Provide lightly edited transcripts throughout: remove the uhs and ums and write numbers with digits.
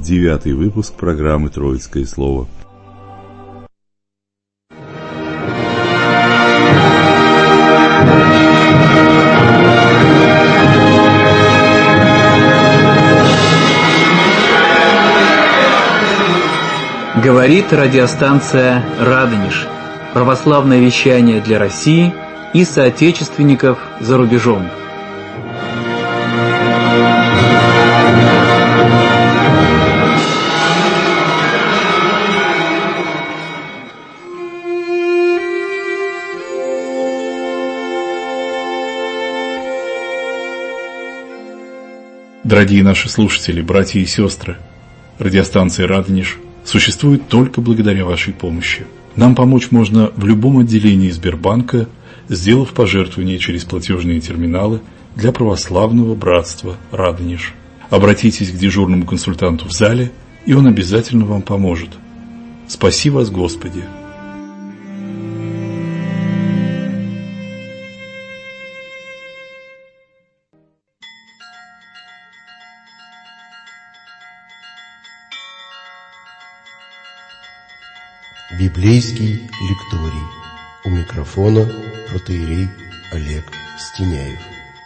9-й выпуск программы «Троицкое слово». Говорит радиостанция «Радонеж». Православное вещание для России и соотечественников за рубежом. Дорогие наши слушатели, братья и сестры, радиостанция «Радонеж» существует только благодаря вашей помощи. Нам помочь можно в любом отделении Сбербанка, сделав пожертвование через платежные терминалы для православного братства «Радонеж». Обратитесь к дежурному консультанту в зале, и он обязательно вам поможет. Спаси вас, Господи! Библейский лекторий. У микрофона протоиерей Олег Стеняев.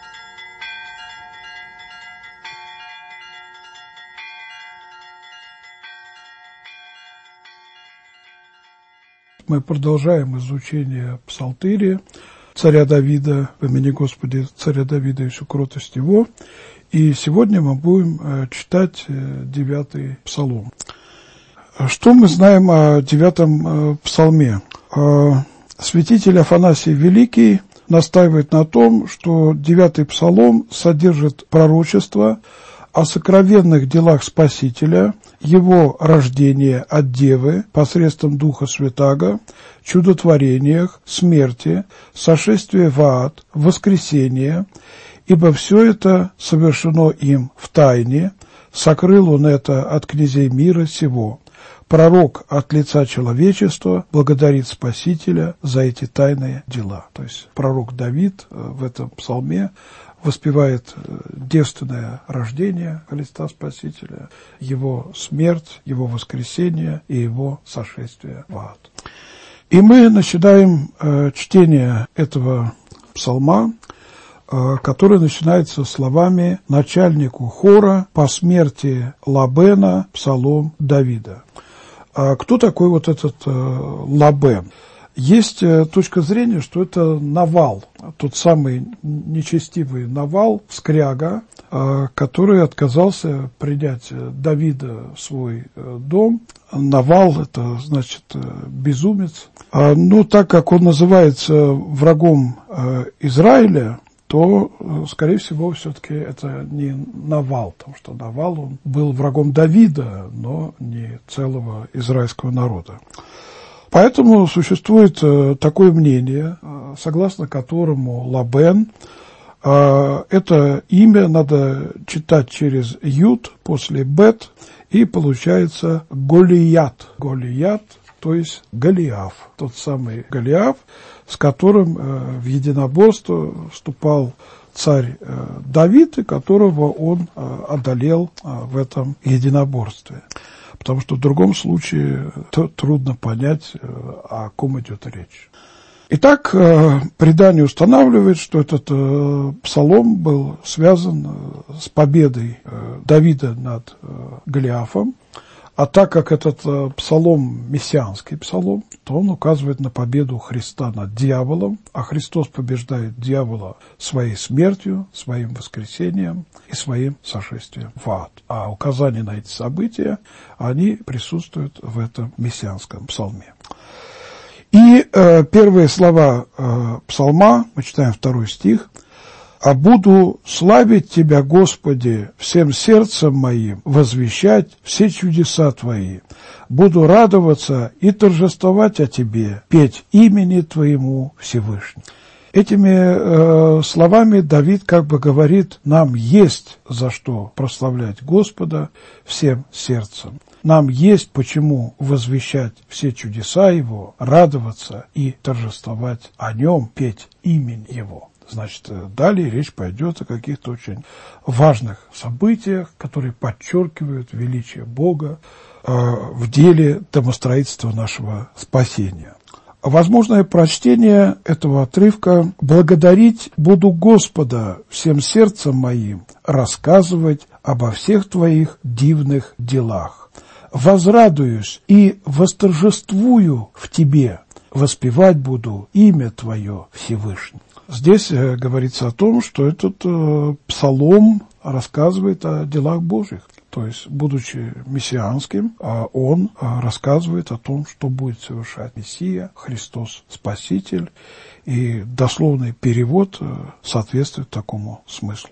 Мы продолжаем изучение псалтыря царя Давида, в имени Господи, царя Давида и всю кротость его. И сегодня мы будем читать 9-й псалом. Что мы знаем о 9-м псалме? Святитель Афанасий Великий настаивает на том, что 9-й псалом содержит пророчество о сокровенных делах Спасителя, его рождения от Девы посредством Духа Святаго, чудотворениях, смерти, сошествия в ад, воскресения, ибо все это совершено им в тайне, сокрыл он это от князей мира сего. Пророк от лица человечества благодарит Спасителя за эти тайные дела. То есть пророк Давид в этом псалме воспевает девственное рождение Христа Спасителя, его смерть, его воскресение и его сошествие в ад. И мы начинаем чтение этого псалма, который начинается словами начальнику хора по смерти Лабена, псалом Давида. Кто такой вот этот Лабен? Есть точка зрения, что это Навал, тот самый нечестивый Навал, скряга, который отказался принять Давида в свой дом. Навал – это значит безумец. Но так как он называется врагом Израиля, то, скорее всего, все-таки это не Навал, потому что Навал он был врагом Давида, но не целого израильского народа. Поэтому существует такое мнение, согласно которому Лабен, это имя надо читать через Юд после Бет, и получается Голият. Голият, то есть Голиаф, тот самый Голиаф, с которым в единоборство вступал царь Давид, и которого он одолел в этом единоборстве. Потому что в другом случае трудно понять, о ком идет речь. Итак, предание устанавливает, что этот псалом был связан с победой Давида над Голиафом. А так как этот псалом мессианский псалом, то он указывает на победу Христа над дьяволом, а Христос побеждает дьявола своей смертью, своим воскресением и своим сошествием в ад. А указания на эти события, они присутствуют в этом мессианском псалме. И первые слова псалма, мы читаем 2 стих, «А буду славить Тебя, Господи, всем сердцем моим, возвещать все чудеса Твои. Буду радоваться и торжествовать о Тебе, петь имени Твоему Всевышний». Этими словами Давид как бы говорит, нам есть за что прославлять Господа всем сердцем. Нам есть почему возвещать все чудеса Его, радоваться и торжествовать о Нем, петь имени Его. Значит, далее речь пойдет о каких-то очень важных событиях, которые подчеркивают величие Бога в деле домостроительства нашего спасения. Возможное прочтение этого отрывка: «Благодарить буду Господа всем сердцем моим, рассказывать обо всех Твоих дивных делах. Возрадуюсь и восторжествую в Тебе, воспевать буду имя Твое Всевышний». Здесь говорится о том, что этот псалом рассказывает о делах Божьих. То есть, будучи мессианским, он рассказывает о том, что будет совершать Мессия, Христос Спаситель, и дословный перевод соответствует такому смыслу.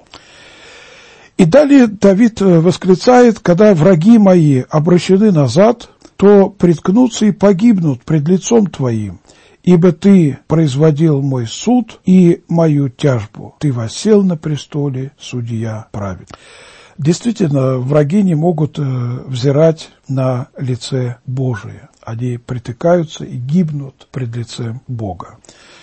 И далее Давид восклицает: «Когда враги мои обращены назад, то приткнутся и погибнут пред лицом Твоим, ибо Ты производил мой суд и мою тяжбу, Ты воссел на престоле, судья праведный». Действительно, враги не могут взирать на лице Божие. Они притыкаются и гибнут пред лицем Бога.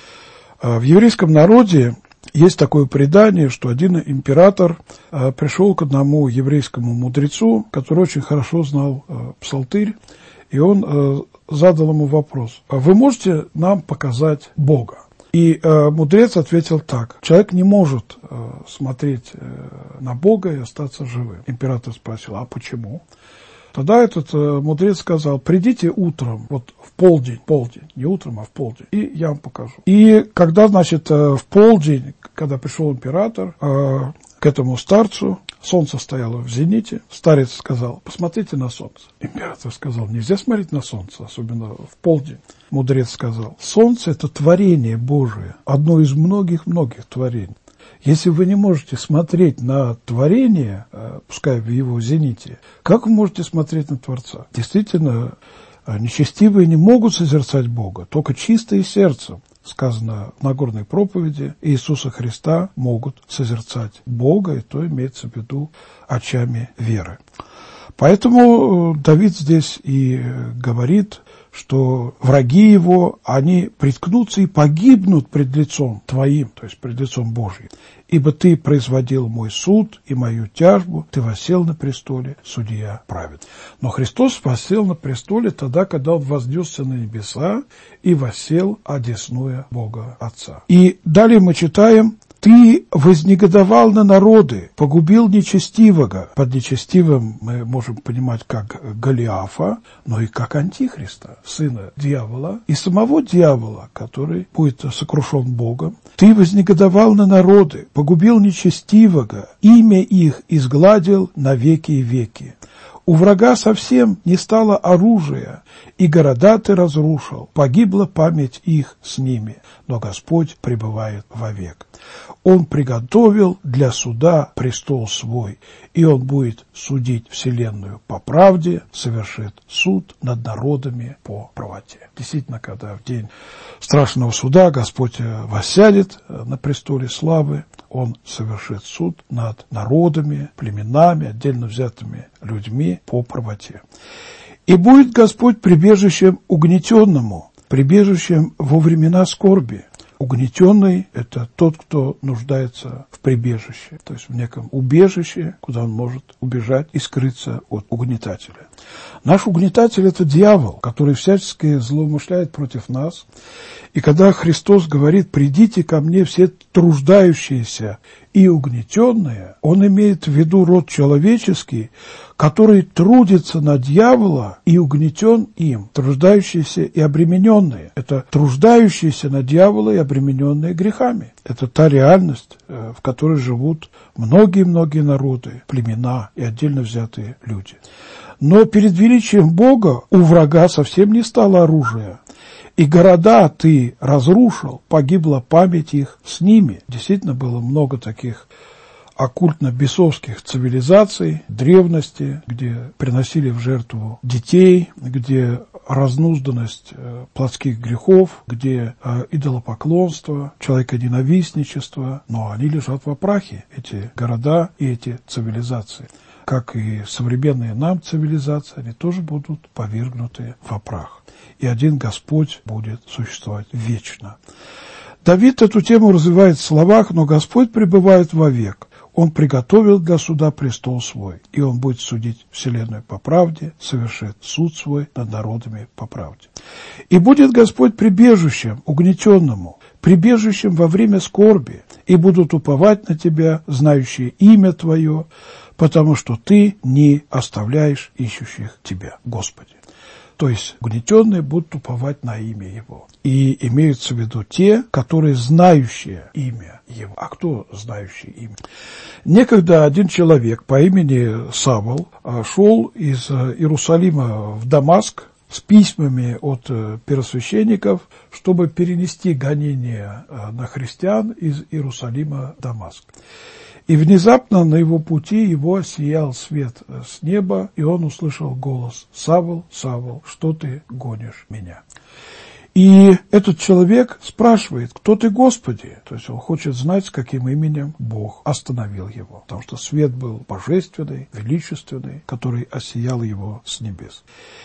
В еврейском народе есть такое предание, что один император пришел к одному еврейскому мудрецу, который очень хорошо знал псалтырь, и он задал ему вопрос: «Вы можете нам показать Бога?» И мудрец ответил так: «Человек не может смотреть на Бога и остаться живым». Император спросил: «А почему?» Тогда этот мудрец сказал: «Придите утром, вот в полдень, не утром, а в полдень, и я вам покажу». И когда, значит, в полдень, когда пришел император к этому старцу, солнце стояло в зените, старец сказал: «Посмотрите на солнце». Император сказал: «Нельзя смотреть на солнце, особенно в полдень». Мудрец сказал: «Солнце – это творение Божие, одно из многих-многих творений. Если вы не можете смотреть на творение, пускай в его зените, как вы можете смотреть на Творца?» Действительно, нечестивые не могут созерцать Бога, только чистые сердцем, сказано в Нагорной проповеди, Иисуса Христа могут созерцать Бога, и то имеется в виду очами веры. Поэтому Давид здесь и говорит, что враги его, они приткнутся и погибнут пред лицом Твоим, то есть пред лицом Божьим. Ибо Ты производил мой суд и мою тяжбу, Ты воссел на престоле, судья праведный. Но Христос воссел на престоле тогда, когда Он вознесся на небеса и воссел одесную Бога Отца. И далее мы читаем: «Ты вознегодовал на народы, погубил нечестивого». Под нечестивым мы можем понимать как Голиафа, но и как Антихриста, сына дьявола, и самого дьявола, который будет сокрушен Богом. «Ты вознегодовал на народы, погубил нечестивого, имя их изгладил на веки и веки. У врага совсем не стало оружия, и города ты разрушил, погибла память их с ними, но Господь пребывает вовек. Он приготовил для суда престол свой, и Он будет судить вселенную по правде, совершит суд над народами по правоте». Действительно, когда в день страшного суда Господь воссядет на престоле славы, Он совершит суд над народами, племенами, отдельно взятыми людьми по правоте. «И будет Господь прибежищем угнетенному, прибежищем во времена скорби». Угнетенный – это тот, кто нуждается в прибежище, то есть в неком убежище, куда он может убежать и скрыться от угнетателя. Наш угнетатель – это дьявол, который всячески злоумышляет против нас. И когда Христос говорит: «Придите ко мне все труждающиеся и угнетенные», Он имеет в виду род человеческий, который трудится на дьявола и угнетен им, труждающиеся и обремененные. Это труждающиеся на дьявола и обремененные грехами. Это та реальность, в которой живут многие-многие народы, племена и отдельно взятые люди. Но перед величием Бога у врага совсем не стало оружия. «И города ты разрушил, погибла память их с ними». Действительно, было много таких оккультно-бесовских цивилизаций древности, где приносили в жертву детей, где разнузданность плотских грехов, где идолопоклонство, человеконенавистничество, но они лежат во прахе, эти города и эти цивилизации. Как и современные нам цивилизации, они тоже будут повергнуты во прах. И один Господь будет существовать вечно. Давид эту тему развивает в словах: «Но Господь пребывает вовек. Он приготовил для суда престол свой, и он будет судить вселенную по правде, совершит суд свой над народами по правде. И будет Господь прибежищем угнетенному, прибежищем во время скорби, и будут уповать на тебя, знающие имя твое, потому что ты не оставляешь ищущих тебя, Господи». То есть угнетенные будут уповать на имя Его. И имеются в виду те, которые знающие имя Его. А кто знающий имя? Некогда один человек по имени Савл шел из Иерусалима в Дамаск с письмами от первосвященников, чтобы перенести гонения на христиан из Иерусалима в Дамаск. И внезапно на его пути его осиял свет с неба, и он услышал голос: «Савл, Савл, что ты гонишь меня?» И этот человек спрашивает: «Кто ты, Господи?» То есть он хочет знать, с каким именем Бог остановил его, потому что свет был божественный, величественный, который осиял его с небес.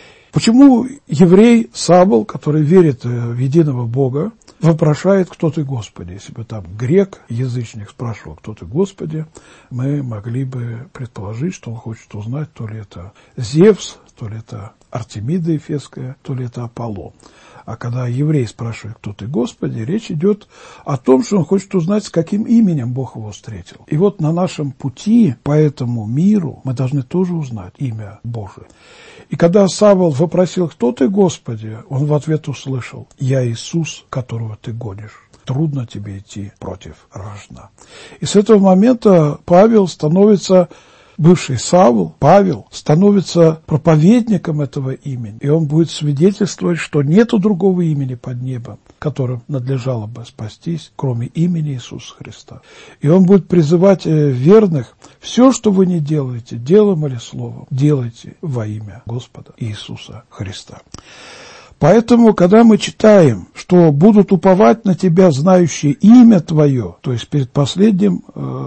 Почему еврей Савл, который верит в единого Бога, вопрошает: «Кто ты, Господи?» Если бы там грек, язычник, спрашивал: «Кто ты, Господи?», мы могли бы предположить, что он хочет узнать, то ли это Зевс, то ли это Артемида Ефесская, то ли это Аполлон. А когда еврей спрашивает: «Кто ты, Господи?», речь идет о том, что он хочет узнать, с каким именем Бог его встретил. И вот на нашем пути по этому миру мы должны тоже узнать имя Божие. И когда Савл вопросил: «Кто ты, Господи?», он в ответ услышал: «Я Иисус, которого ты гонишь. Трудно тебе идти против рожна». И с этого момента Павел становится, бывший Савл, Павел, становится проповедником этого имени. И он будет свидетельствовать, что нету другого имени под небом, которым надлежало бы спастись, кроме имени Иисуса Христа. И он будет призывать верных: все, что вы не делаете, делом или словом, делайте во имя Господа Иисуса Христа. Поэтому, когда мы читаем, что будут уповать на тебя, знающие имя твое, то есть перед последним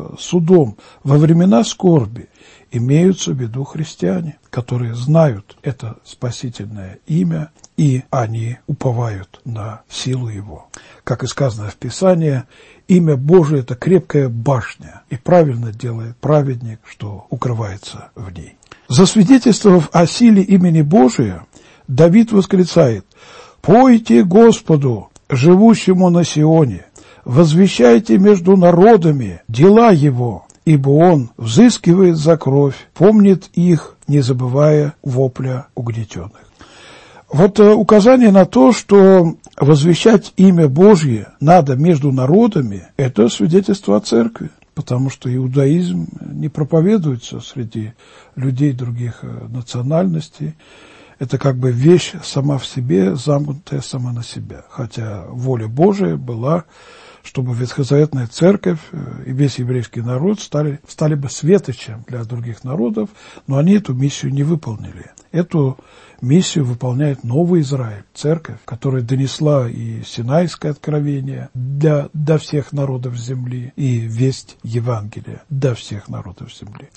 судом во времена скорби, имеются в виду христиане, которые знают это спасительное имя, и они уповают на силу его. Как и сказано в Писании, имя Божие – это крепкая башня, и правильно делает праведник, что укрывается в ней. Засвидетельствовав о силе имени Божия, Давид восклицает: «Пойте Господу, живущему на Сионе, возвещайте между народами дела Его, ибо Он взыскивает за кровь, помнит их, не забывая вопля угнетенных». Вот указание на то, что возвещать имя Божье надо между народами, это свидетельство о церкви, потому что иудаизм не проповедуется среди людей других национальностей. Это как бы вещь сама в себе, замкнутая сама на себя. Хотя воля Божия была, чтобы ветхозаветная церковь и весь еврейский народ стали бы светочем для других народов, но они эту миссию не выполнили. Эту миссию выполняет новый Израиль, церковь, которая донесла и Синайское откровение до всех народов земли, и весть Евангелия до всех народов земли.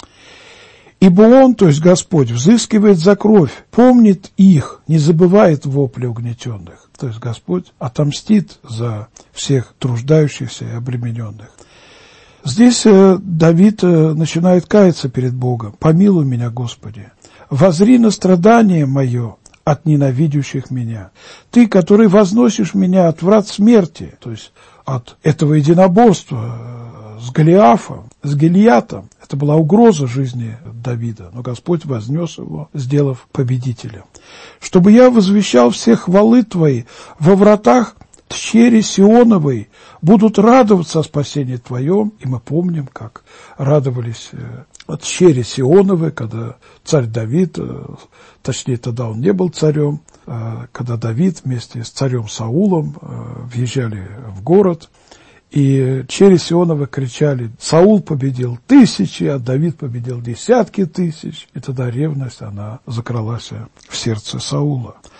Ибо Он, то есть Господь, взыскивает за кровь, помнит их, не забывает вопля угнетенных. То есть Господь отомстит за всех труждающихся и обремененных. Здесь Давид начинает каяться перед Богом. «Помилуй меня, Господи, воззри на страдание мое от ненавидящих меня. Ты, который возносишь меня от врат смерти», то есть от этого единоборства с Голиафом, с Гилиатом. Это была угроза жизни Давида, но Господь вознес его, сделав победителем. «Чтобы я возвещал все хвалы Твои во вратах тщери Сионовой, будут радоваться о спасении Твоем». И мы помним, как радовались от тщери Сионовой, когда царь Давид, точнее тогда он не был царем, когда Давид вместе с царем Саулом въезжали в город, и тщери Сионовы кричали: «Саул победил тысячи, а Давид победил десятки тысяч». И тогда ревность, она закралась в сердце Саула.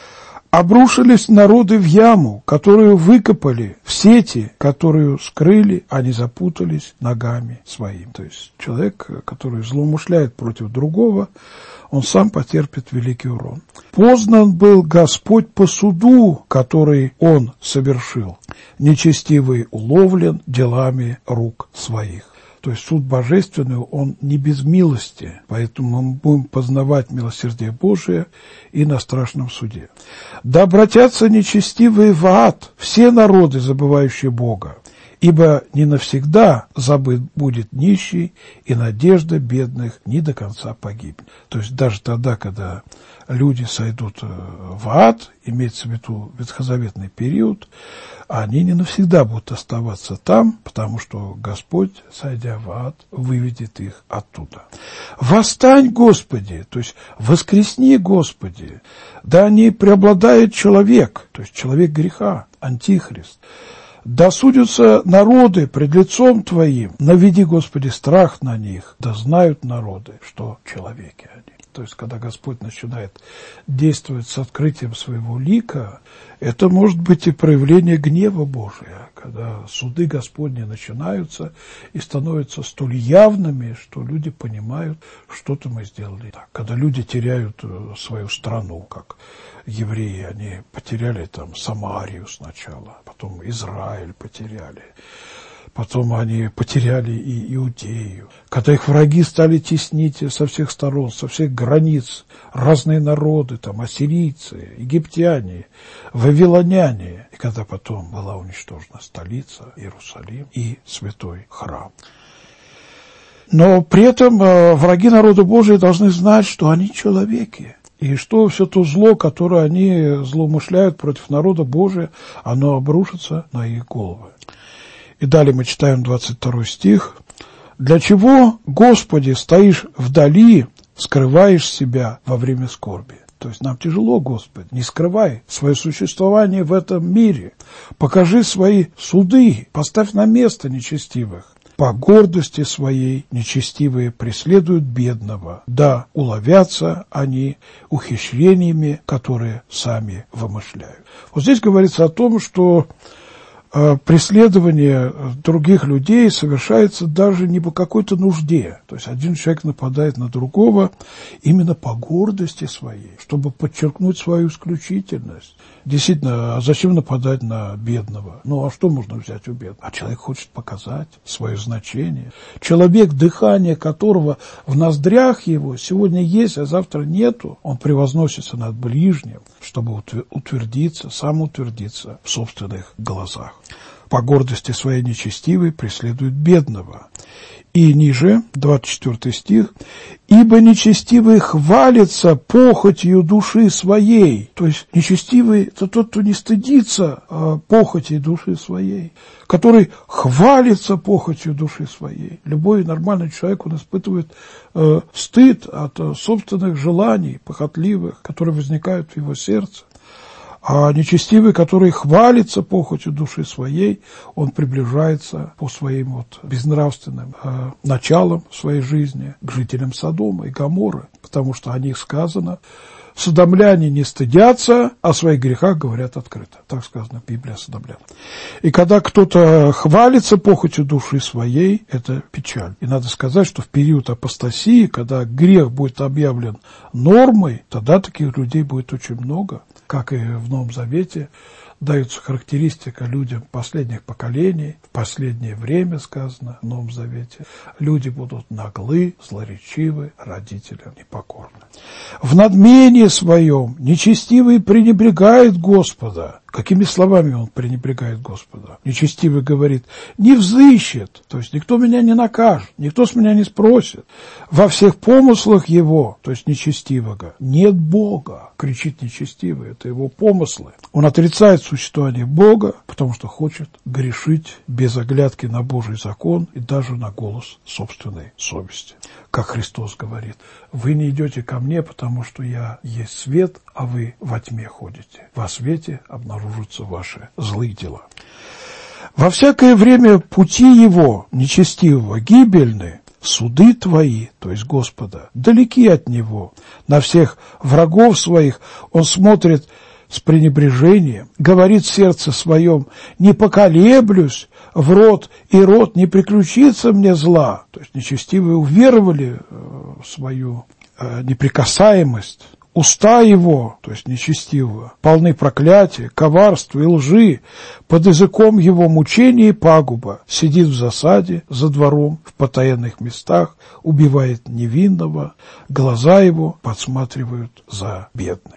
Обрушились народы в яму, которую выкопали, в сети, которую скрыли, они запутались ногами своим. То есть человек, который злоумышляет против другого, он сам потерпит великий урон. Познан был Господь по суду, который он совершил. Нечестивый уловлен делами рук своих. То есть суд божественный, он не без милости, поэтому мы будем познавать милосердие Божие и на страшном суде. Да обратятся нечестивые в ад, все народы, забывающие Бога, ибо не навсегда забыт будет нищий, и надежда бедных не до конца погибнет. То есть даже тогда, когда люди сойдут в ад, имеется в виду ветхозаветный период, они не навсегда будут оставаться там, потому что Господь, сойдя в ад, выведет их оттуда. «Восстань, Господи!» То есть «воскресни, Господи!» Да не преобладает человек, то есть человек греха, антихрист. Да судятся народы пред лицом Твоим, наведи, Господи, страх на них, да знают народы, что человеки они. То есть, когда Господь начинает действовать с открытием своего лика, это может быть и проявление гнева Божия, когда суды Господни начинаются и становятся столь явными, что люди понимают, что-то мы сделали так. Когда люди теряют свою страну, как евреи, они потеряли там Самарию сначала, потом Израиль потеряли. Потом они потеряли и Иудею. Когда их враги стали теснить со всех сторон, со всех границ, разные народы, там, ассирийцы, египтяне, вавилоняне. И когда потом была уничтожена столица, Иерусалим и святой храм. Но при этом враги народа Божия должны знать, что они человеки. И что все то зло, которое они злоумышляют против народа Божия, оно обрушится на их головы. И далее мы читаем 22 стих. «Для чего, Господи, стоишь вдали, скрываешь себя во время скорби?» То есть нам тяжело, Господи, не скрывай свое существование в этом мире. Покажи свои суды, поставь на место нечестивых. По гордости своей нечестивые преследуют бедного, да уловятся они ухищрениями, которые сами вымышляют. Вот здесь говорится о том, что преследование других людей совершается даже не по какой-то нужде. То есть один человек нападает на другого именно по гордости своей, чтобы подчеркнуть свою исключительность. Действительно, а зачем нападать на бедного? Ну, а что можно взять у бедного? А человек хочет показать свое значение. Человек, дыхание которого в ноздрях его сегодня есть, а завтра нету, он превозносится над ближним, чтобы утвердиться, самоутвердиться в собственных глазах. По гордости своей нечестивой преследует бедного. И ниже, 24 стих, «Ибо нечестивый хвалится похотью души своей». То есть нечестивый – это тот, кто не стыдится похоти души своей, который хвалится похотью души своей. Любой нормальный человек, он испытывает стыд от собственных желаний похотливых, которые возникают в его сердце. А нечестивый, который хвалится похотью души своей, он приближается по своим безнравственным началам своей жизни к жителям Содома и Гоморры, потому что о них сказано: «Содомляне не стыдятся, о своих грехах говорят открыто». Так сказано в Библии о содомлянах. И когда кто-то хвалится похотью души своей, это печаль. И надо сказать, что в период апостасии, когда грех будет объявлен нормой, тогда таких людей будет очень много. Как и в Новом Завете дается характеристика людям последних поколений, в последнее время сказано в Новом Завете, люди будут наглы, злоречивы, родителям непокорны. В надмении своем нечестивый пренебрегает Господа. Какими словами он пренебрегает Господа? Нечестивый говорит: не взыщет, то есть никто меня не накажет, никто с меня не спросит. Во всех помыслах его, то есть нечестивого, нет Бога, кричит нечестивый, это его помыслы. Он отрицает существование Бога, потому что хочет грешить без оглядки на Божий закон и даже на голос собственной совести. Как Христос говорит: вы не идете ко мне, потому что я есть свет, а вы во тьме ходите. Во свете обнаружатся ваши злые дела. Во всякое время пути его, нечестивого, гибельны, суды твои, то есть Господа, далеки от него. На всех врагов своих он смотрит с пренебрежением, говорит в сердце своем: не поколеблюсь, в рот и рот не приключится мне зла. То есть нечестивые уверовали в свою неприкасаемость. Уста его, то есть нечестивого, полны проклятия, коварства и лжи, под языком его мучения и пагуба, сидит в засаде, за двором, в потаенных местах, убивает невинного, глаза его подсматривают за бедным.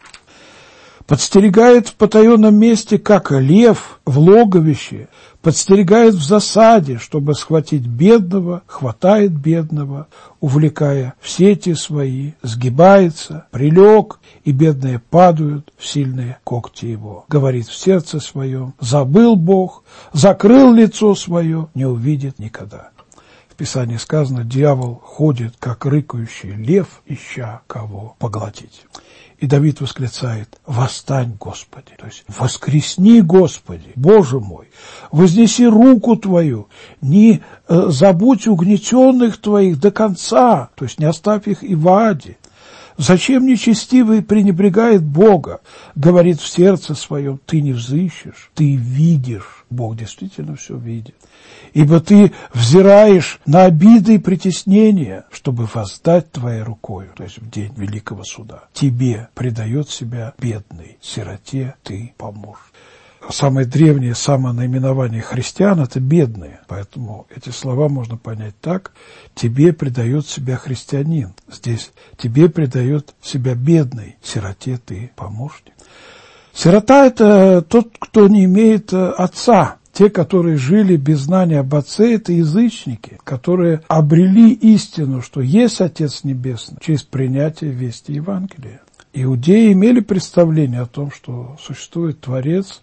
Подстерегает в потаенном месте, как лев в логовище, подстерегает в засаде, чтобы схватить бедного, хватает бедного, увлекая в сети свои, сгибается, прилег, и бедные падают в сильные когти его. Говорит в сердце своем: забыл Бог, закрыл лицо свое, не увидит никогда. В Писании сказано: дьявол ходит, как рыкающий лев, ища кого поглотить. И Давид восклицает: «Восстань, Господи!» То есть «воскресни, Господи, Боже мой! Вознеси руку Твою, не забудь угнетенных Твоих до конца!» То есть не оставь их и в аде. «Зачем нечестивый пренебрегает Бога? Говорит в сердце своем: ты не взыщешь, ты видишь». Бог действительно все видит. «Ибо ты взираешь на обиды и притеснения, чтобы воздать твоей рукою», то есть в день великого суда. «Тебе предает себя бедный, сироте ты поможешь». Самое древнее самонаименование христиан – это бедные. Поэтому эти слова можно понять так: тебе предает себя христианин. Здесь тебе предает себя бедный, сироте ты помощник. Сирота – это тот, кто не имеет отца. Те, которые жили без знания об Отце, это язычники, которые обрели истину, что есть Отец Небесный, через принятие вести Евангелия. Иудеи имели представление о том, что существует Творец,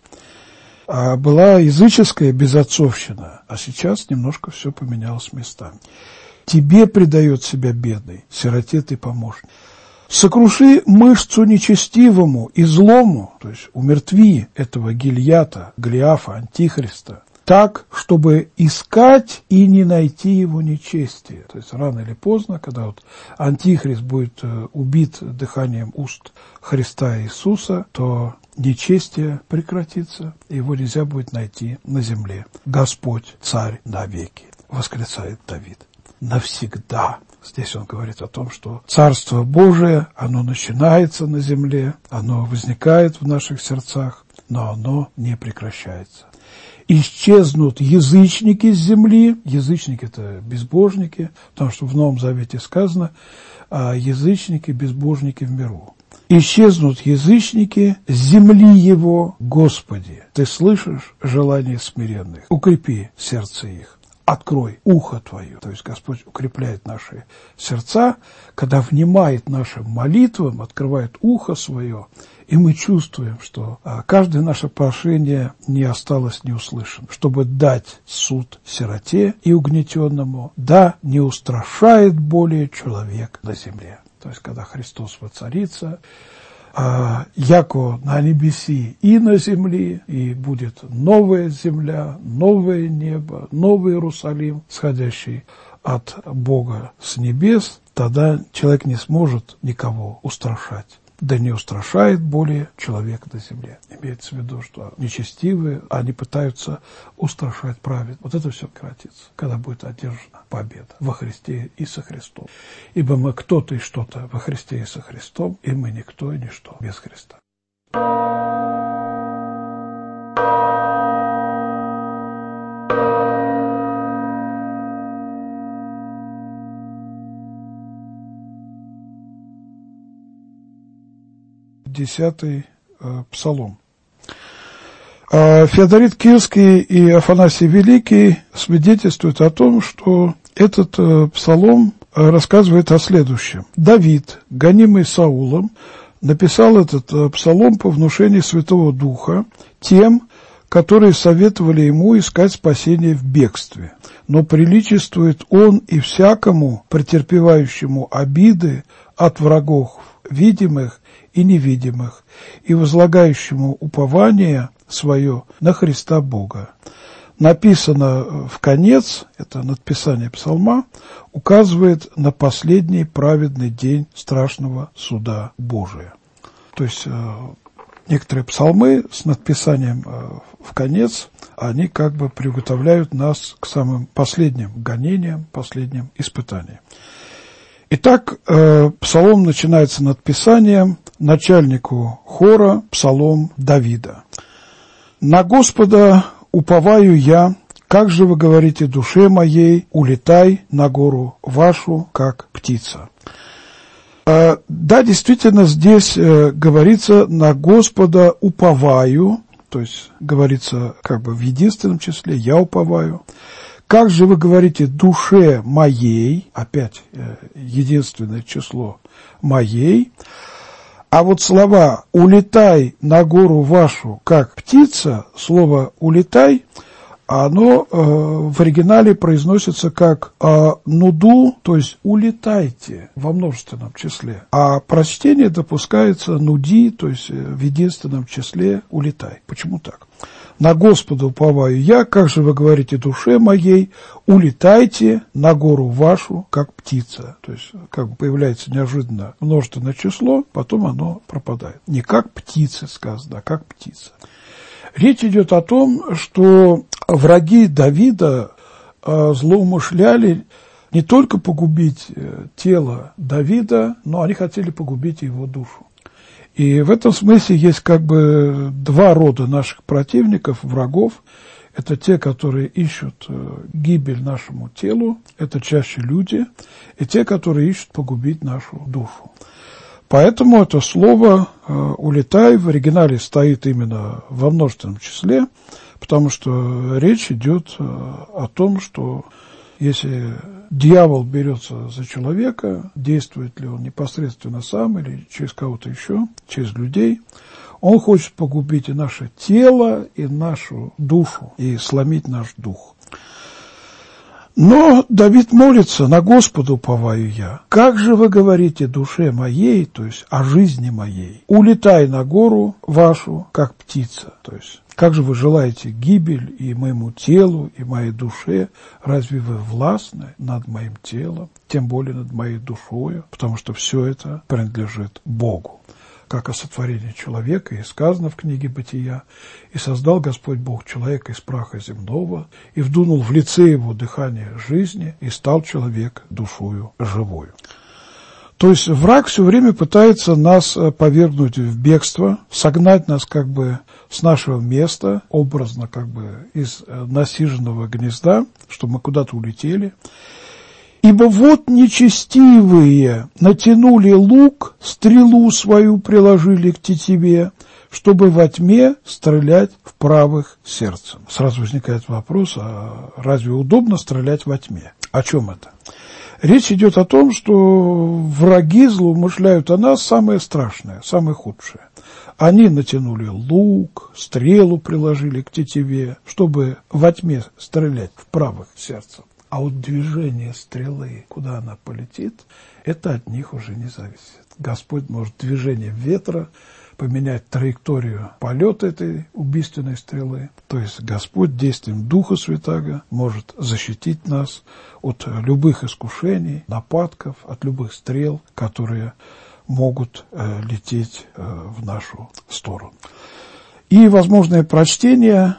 а была языческая безотцовщина, а сейчас немножко все поменялось местами. Тебе предает себя бедный, сироте ты помощник. Сокруши мышцу нечестивому и злому, то есть умертви этого Гильята, Голиафа, Антихриста, так, чтобы искать и не найти его нечестие. То есть рано или поздно, когда вот Антихрист будет убит дыханием уст Христа Иисуса, то нечестие прекратится, и его нельзя будет найти на земле. Господь, Царь навеки, восклицает Давид. Навсегда. Здесь он говорит о том, что Царство Божие, оно начинается на земле, оно возникает в наших сердцах, но оно не прекращается. Исчезнут язычники с земли. Язычники – это безбожники, потому что в Новом Завете сказано: язычники, безбожники в миру. Исчезнут язычники с земли его, Господи. Ты слышишь желание смиренных, укрепи сердце их. Открой ухо твое. То есть Господь укрепляет наши сердца, когда внимает нашим молитвам, открывает ухо свое, и мы чувствуем, что каждое наше прошение не осталось неуслышанным, чтобы дать суд сироте и угнетенному, да не устрашает более человек на земле. То есть когда Христос воцарится, яко на небеси и на земли, и будет новая земля, новое небо, новый Иерусалим, сходящий от Бога с небес, тогда человек не сможет никого устрашать. Да не устрашает более человек на земле. Имеется в виду, что нечестивые, они пытаются устрашать праведных. Вот это все прекратится, когда будет одержана победа во Христе и со Христом. Ибо мы кто-то и что-то во Христе и со Христом, и мы никто и ничто без Христа. Десятый псалом. Феодорит Кирский и Афанасий Великий свидетельствуют о том, что этот псалом рассказывает о следующем. Давид, гонимый Саулом, написал этот псалом по внушению Святого Духа тем, которые советовали ему искать спасение в бегстве. Но приличествует он и всякому, претерпевающему обиды от врагов видимых и невидимых, и возлагающему упование свое на Христа Бога. Написано в конец, это надписание псалма, указывает на последний праведный день страшного суда Божия. То есть некоторые псалмы с надписанием в конец, они как бы приготовляют нас к самым последним гонениям, последним испытаниям. Итак, псалом начинается надписанием начальнику хора, псалом Давида. «На Господа уповаю я, как же вы говорите душе моей, улетай на гору вашу, как птица». Да, действительно, здесь говорится «на Господа уповаю», то есть говорится как бы в единственном числе «я уповаю». «Как же вы говорите душе моей», опять единственное число «моей», а вот слова «улетай на гору вашу, как птица», слово «улетай», оно в оригинале произносится как «нуду», то есть «улетайте» во множественном числе, а прочтение допускается «нуди», то есть в единственном числе «улетай». Почему так? «На Господа уповаю я, как же вы говорите душе моей, улетайте на гору вашу, как птица». То есть, как бы появляется неожиданно множественное число, потом оно пропадает. Не как птица сказано, а как птица. Речь идет о том, что враги Давида злоумышляли не только погубить тело Давида, но они хотели погубить его душу. И в этом смысле есть как бы два рода наших противников, врагов. Это те, которые ищут гибель нашему телу, это чаще люди, и те, которые ищут погубить нашу душу. Поэтому это слово «улетай» в оригинале стоит именно во множественном числе, потому что речь идет о том, что если дьявол берется за человека, действует ли он непосредственно сам или через кого-то еще, через людей, он хочет погубить и наше тело, и нашу душу, и сломить наш дух. Но Давид молится: «На Господа уповаю я. Как же вы говорите душе моей, то есть о жизни моей, улетай на гору вашу, как птица». То есть, как же вы желаете гибель и моему телу, и моей душе? Разве вы властны над моим телом, тем более над моей душою? Потому что все это принадлежит Богу. Как о сотворении человека, и сказано в книге Бытия: «И создал Господь Бог человека из праха земного, и вдунул в лице его дыхание жизни, и стал человек душою живою». То есть враг все время пытается нас повергнуть в бегство, согнать нас как бы с нашего места, образно как бы из насиженного гнезда, чтобы мы куда-то улетели. «Ибо вот нечестивые натянули лук, стрелу свою приложили к тетиве, чтобы во тьме стрелять в правых сердцем». Сразу возникает вопрос: а разве удобно стрелять во тьме? О чем это? Речь идет о том, что враги злоумышляют о нас самое страшное, самое худшее. Они натянули лук, стрелу приложили к тетиве, чтобы во тьме стрелять в правых сердцем. А вот движение стрелы, куда она полетит, это от них уже не зависит. Господь может движением ветра поменять траекторию полета этой убийственной стрелы. То есть Господь действием Духа Святаго может защитить нас от любых искушений, нападков, от любых стрел, которые могут лететь в нашу сторону. И возможное прочтение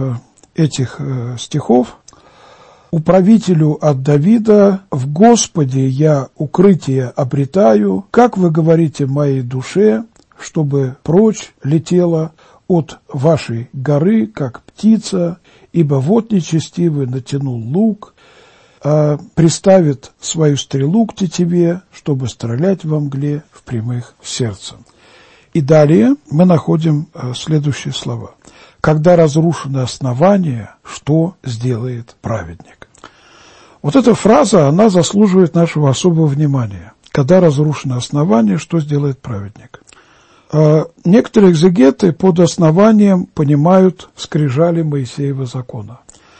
этих стихов: «Управителю от Давида, в Господе я укрытие обретаю, как вы говорите моей душе, чтобы прочь летела от вашей горы, как птица, ибо вот нечестивый натянул лук, приставит свою стрелу к тетиве, чтобы стрелять во мгле в прямых сердцем». И далее мы находим следующие слова: «Когда разрушены основания, что сделает праведник?» Вот эта фраза, она заслуживает нашего особого внимания. Когда разрушены основания, что сделает праведник? Некоторые экзегеты под основанием понимают скрижали Моисеева закона.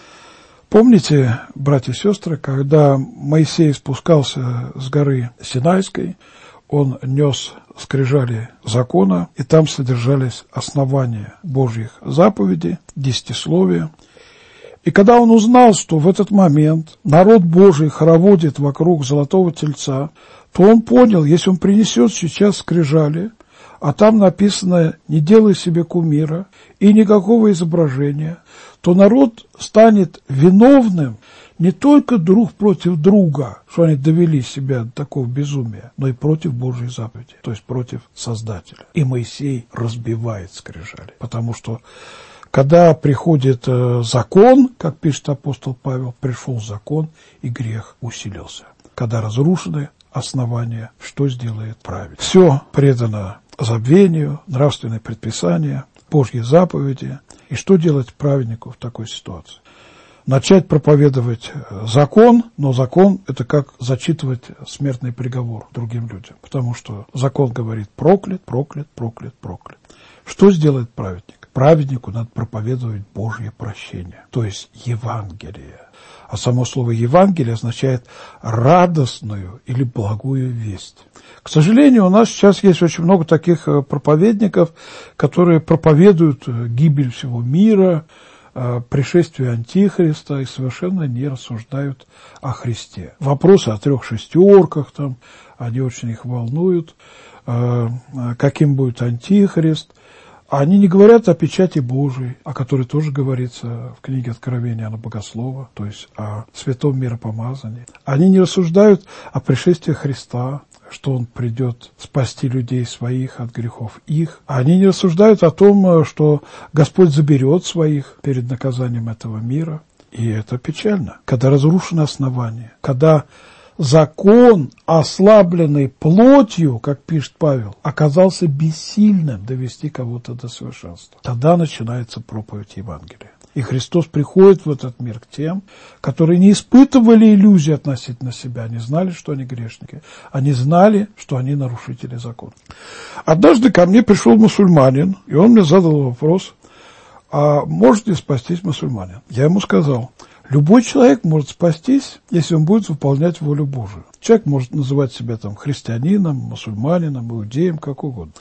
Помните, братья и сестры, когда Моисей спускался с горы Синайской, он нес скрижали закона, и там содержались основания Божьих заповедей, десятисловия. И когда он узнал, что в этот момент народ Божий хороводит вокруг золотого тельца, то он понял, если он принесет сейчас скрижали, а там написано «не делай себе кумира и никакого изображения», то народ станет виновным не только друг против друга, что они довели себя до такого безумия, но и против Божьей заповеди, то есть против Создателя. И Моисей разбивает скрижали, потому что когда приходит закон, как пишет апостол Павел, пришел закон, и грех усилился. Когда разрушены основания, что сделает праведник? Все предано забвению, нравственные предписания, Божьи заповеди. И что делать праведнику в такой ситуации? Начать проповедовать закон, но закон – это как зачитывать смертный приговор другим людям. Потому что закон говорит проклят, проклят, проклят, проклят. Что сделает праведник? Праведнику надо проповедовать Божье прощение, то есть Евангелие. А само слово «Евангелие» означает радостную или благую весть. К сожалению, у нас сейчас есть очень много таких проповедников, которые проповедуют гибель всего мира, пришествие Антихриста и совершенно не рассуждают о Христе. Вопросы о 3 шестерках, там, они очень их волнуют, каким будет Антихрист. Они не говорят о печати Божией, о которой тоже говорится в книге Откровения Иоанна Богослова, то есть о святом миропомазании. Они не рассуждают о пришествии Христа, что Он придет спасти людей своих от грехов их. Они не рассуждают о том, что Господь заберет своих перед наказанием этого мира. И это печально, когда разрушены основания, когда закон, ослабленный плотью, как пишет Павел, оказался бессильным довести кого-то до совершенства. Тогда начинается проповедь Евангелия. И Христос приходит в этот мир к тем, которые не испытывали иллюзий относительно себя. Они знали, что они грешники. Они знали, что они нарушители закона. Однажды ко мне пришел мусульманин, и он мне задал вопрос: а может ли спастись мусульманин? Я ему сказал: любой человек может спастись, если он будет выполнять волю Божию. Человек может называть себя там христианином, мусульманином, иудеем, как угодно.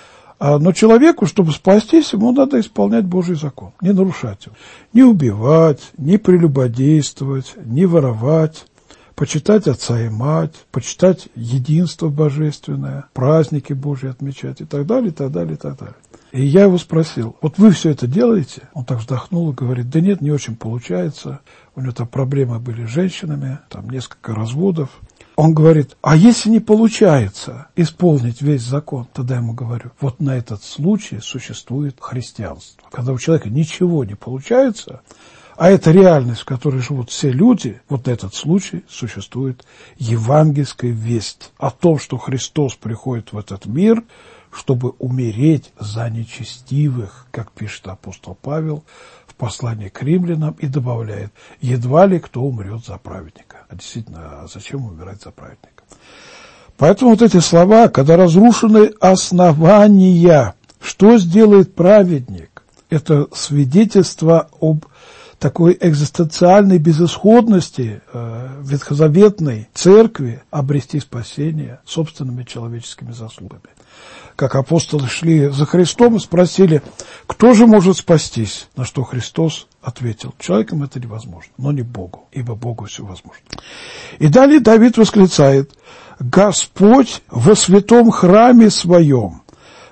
Но человеку, чтобы спастись, ему надо исполнять Божий закон, не нарушать его. Не убивать, не прелюбодействовать, не воровать, почитать отца и мать, почитать единство божественное, праздники Божьи отмечать и так далее, и так далее, и так далее. И я его спросил: вот вы все это делаете? Он так вздохнул и говорит: да нет, не очень получается. У него там проблемы были с женщинами, там несколько разводов. Он говорит: а если не получается исполнить весь закон? Тогда я ему говорю: вот на этот случай существует христианство. Когда у человека ничего не получается, а это реальность, в которой живут все люди, вот на этот случай существует евангельская весть о том, что Христос приходит в этот мир, чтобы умереть за нечестивых, как пишет апостол Павел в послании к римлянам, и добавляет: едва ли кто умрет за праведника. А действительно, зачем умирать за праведника? Поэтому вот эти слова, когда разрушены основания, что сделает праведник? Это свидетельство об такой экзистенциальной безысходности ветхозаветной церкви обрести спасение собственными человеческими заслугами. Как апостолы шли за Христом и спросили: кто же может спастись? На что Христос ответил: человеком это невозможно, но не Богу, ибо Богу все возможно. И далее Давид восклицает: Господь во святом храме своем,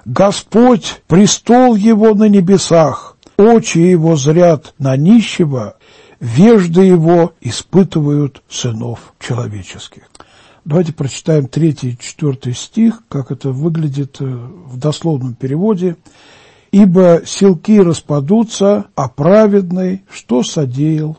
Господь престол его на небесах, очи его зрят на нищего, вежды его испытывают сынов человеческих. Давайте прочитаем 3 и 4 стих, как это выглядит в дословном переводе. «Ибо селки распадутся, а праведный что содеял?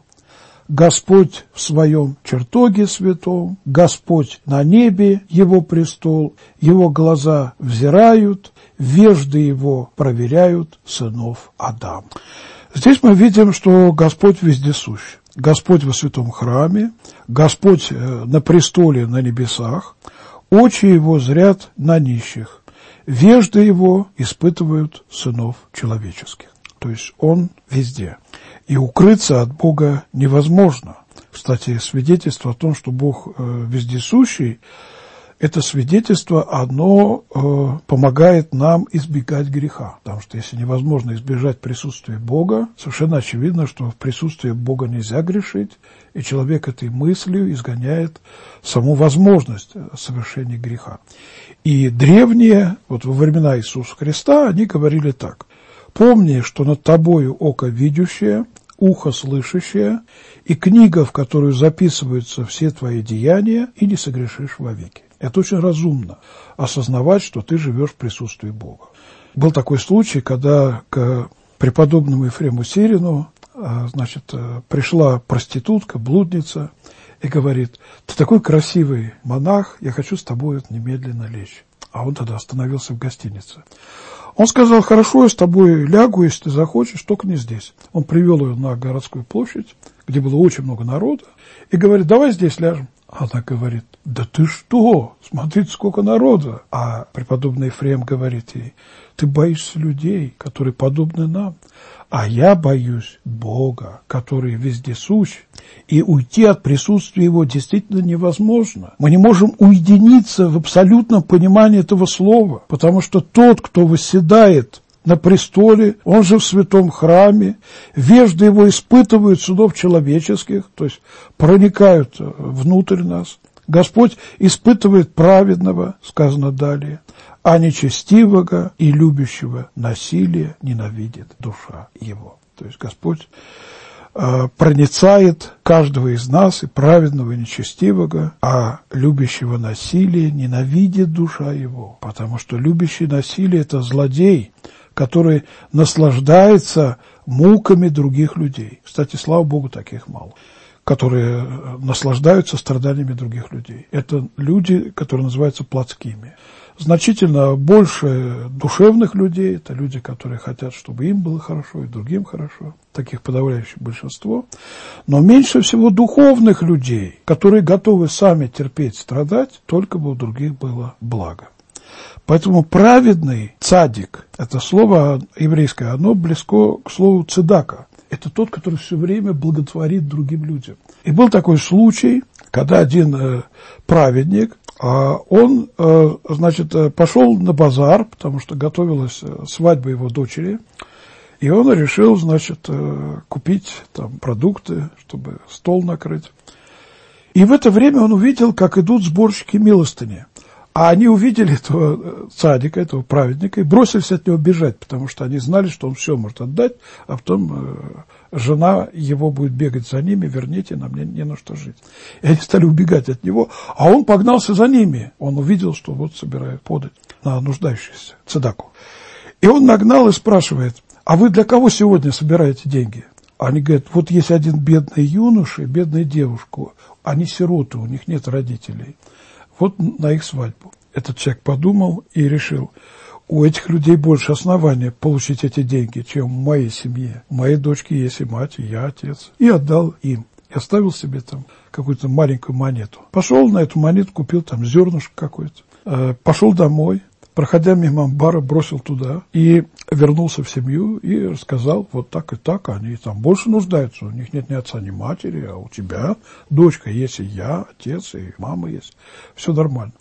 Господь в своем чертоге святом, Господь на небе, его престол, его глаза взирают, вежды его проверяют сынов Адама». Здесь мы видим, что Господь вездесущ. Господь во святом храме, Господь на престоле на небесах, очи его зрят на нищих, вежды его испытывают сынов человеческих. То есть он везде. И укрыться от Бога невозможно. Кстати, свидетельство о том, что Бог вездесущий, это свидетельство, оно помогает нам избегать греха. Потому что если невозможно избежать присутствия Бога, совершенно очевидно, что в присутствии Бога нельзя грешить, и человек этой мыслью изгоняет саму возможность совершения греха. И древние, вот во времена Иисуса Христа, они говорили так: «Помни, что над тобою око видящее, ухо слышащее, и книга, в которую записываются все твои деяния, и не согрешишь вовеки». Это очень разумно, осознавать, что ты живешь в присутствии Бога. Был такой случай, когда к преподобному Ефрему Сирину, пришла проститутка, блудница, и говорит: «Ты такой красивый монах, я хочу с тобой немедленно лечь». А он тогда остановился в гостинице. Он сказал: «Хорошо, я с тобой лягу, если ты захочешь, только не здесь». Он привел ее на городскую площадь, где было очень много народа, и говорит: «Давай здесь ляжем». Она говорит: «Да ты что? Смотрите, сколько народа». А преподобный Ефрем говорит ей: «Ты боишься людей, которые подобны нам, а я боюсь Бога, который вездесущ, и уйти от присутствия Его действительно невозможно. Мы не можем уединиться в абсолютном понимании этого слова, потому что тот, кто восседает на престоле, он же в святом храме, вежды его испытывают судов человеческих, то есть проникают внутрь нас. Господь испытывает праведного, сказано далее, а нечестивого и любящего насилие ненавидит душа его». То есть Господь проницает каждого из нас, и праведного, и нечестивого, а любящего насилие ненавидит душа его, потому что любящий насилие – это злодей, который наслаждается муками других людей. Кстати, слава Богу, таких мало, которые наслаждаются страданиями других людей. Это люди, которые называются плотскими. Значительно больше душевных людей, это люди, которые хотят, чтобы им было хорошо и другим хорошо, таких подавляющее большинство. Но меньше всего духовных людей, которые готовы сами терпеть, страдать, только бы у других было благо. Поэтому праведный цадик, это слово еврейское, оно близко к слову цедака. Это тот, который все время благотворит другим людям. И был такой случай, когда один праведник, он, пошел на базар, потому что готовилась свадьба его дочери, и он решил, купить там продукты, чтобы стол накрыть. И в это время он увидел, как идут сборщики милостыни. А они увидели этого цадика, этого праведника, и бросились от него бежать, потому что они знали, что он все может отдать, а потом жена его будет бегать за ними: «Верните, нам не на что жить». И они стали убегать от него, а он погнался за ними. Он увидел, что вот собирают подать на нуждающихся цедаку. И он нагнал и спрашивает: «А вы для кого сегодня собираете деньги?» Они говорят: «Вот есть один бедный юноша и бедная девушка, они сироты, у них нет родителей. Вот на их свадьбу». Этот человек подумал и решил: у этих людей больше основания получить эти деньги, чем в моей семье. У моей дочки есть и мать, и я отец. И отдал им. И оставил себе там какую-то маленькую монету. Пошел на эту монету, купил там зернышко какое-то. Пошел домой, проходя мимо амбара, бросил туда и вернулся в семью и рассказал: вот так и так, они там больше нуждаются, у них нет ни отца, ни матери, а у тебя дочка есть, и я, отец, и мама есть, все нормально.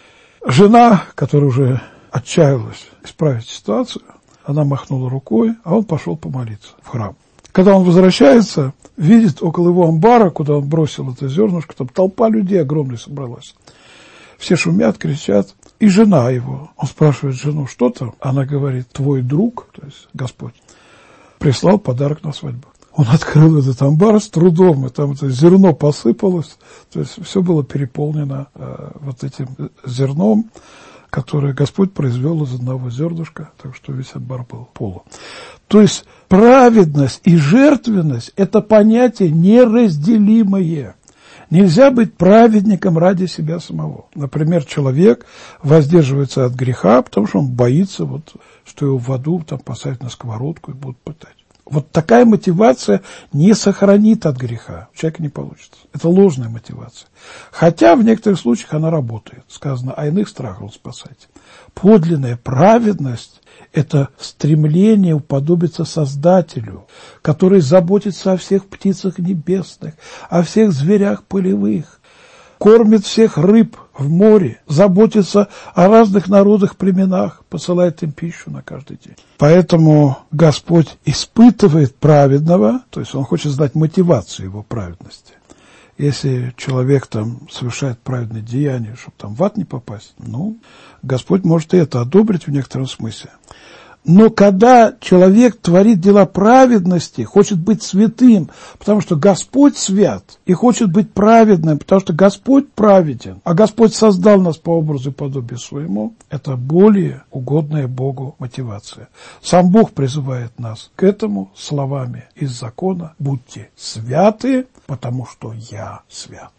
Жена, которая уже отчаялась исправить ситуацию, она махнула рукой, а он пошел помолиться в храм. Когда он возвращается, видит около его амбара, куда он бросил это зернышко, там толпа людей огромная собралась. Все шумят, кричат. И жена его. Он спрашивает жену: что там? Она говорит: твой друг, то есть Господь, прислал подарок на свадьбу. Он открыл этот амбар с трудом, и там это зерно посыпалось. То есть все было переполнено вот этим зерном, которое Господь произвел из одного зернышка, так что весь амбар был полон. То есть праведность и жертвенность – это понятия неразделимые. Нельзя быть праведником ради себя самого. Например, человек воздерживается от греха, потому что он боится, что его в аду там посадят на сковородку и будут пытать. Вот такая мотивация не сохранит от греха. У человека не получится. Это ложная мотивация. Хотя в некоторых случаях она работает. Сказано: а иных страх он спасать. Подлинная праведность – это стремление уподобиться Создателю, который заботится о всех птицах небесных, о всех зверях полевых, кормит всех рыб в море, заботится о разных народах, племенах, посылает им пищу на каждый день. Поэтому Господь испытывает праведного, то есть Он хочет знать мотивацию его праведности. Если человек там совершает праведное деяние, чтобы там в ад не попасть, Господь может и это одобрить в некотором смысле. Но когда человек творит дела праведности, хочет быть святым, потому что Господь свят, и хочет быть праведным, потому что Господь праведен, а Господь создал нас по образу и подобию своему, это более угодная Богу мотивация. Сам Бог призывает нас к этому словами из закона: «Будьте святы, потому что я свят».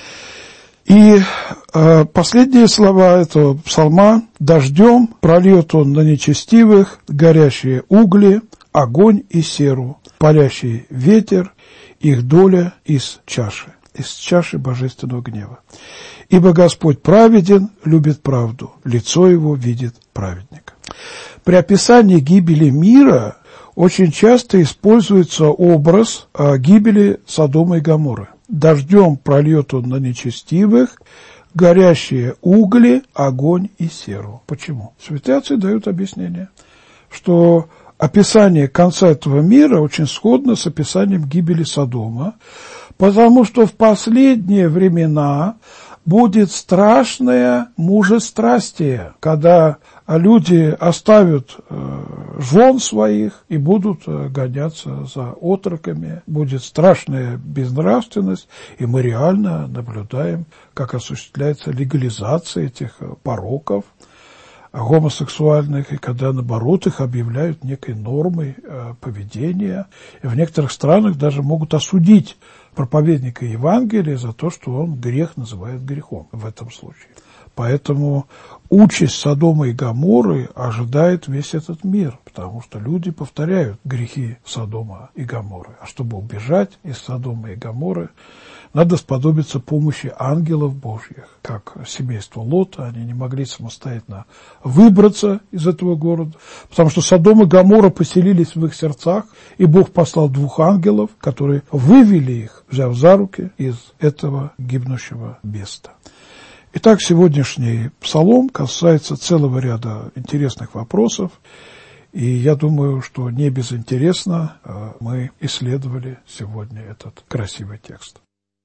И последние слова этого псалма: «Дождем прольет он на нечестивых горящие угли, огонь и серу, палящий ветер, их доля из чаши божественного гнева. Ибо Господь праведен, любит правду, лицо его видит праведника». При описании гибели мира очень часто используется образ гибели Содома и Гоморры. Дождем прольет он на нечестивых горящие угли, огонь и серу. Почему? Святые отцы дают объяснение, что описание конца этого мира очень сходно с описанием гибели Содома, потому что в последние времена будет страшное мужестрастие, когда люди оставят жен своих и будут гоняться за отроками. Будет страшная безнравственность, и мы реально наблюдаем, как осуществляется легализация этих пороков гомосексуальных, и когда, наоборот, их объявляют некой нормой поведения. И в некоторых странах даже могут осудить проповедника Евангелия за то, что он грех называет грехом в этом случае. Поэтому участь Содома и Гоморры ожидает весь этот мир, потому что люди повторяют грехи Содома и Гоморры. А чтобы убежать из Содома и Гоморры, надо сподобиться помощи ангелов Божьих, как семейство Лота. Они не могли самостоятельно выбраться из этого города, потому что Содом и Гоморра поселились в их сердцах, и Бог послал 2 ангелов, которые вывели их, взяв за руки, из этого гибнущего места. Итак, сегодняшний псалом касается целого ряда интересных вопросов, и я думаю, что не безинтересно мы исследовали сегодня этот красивый текст.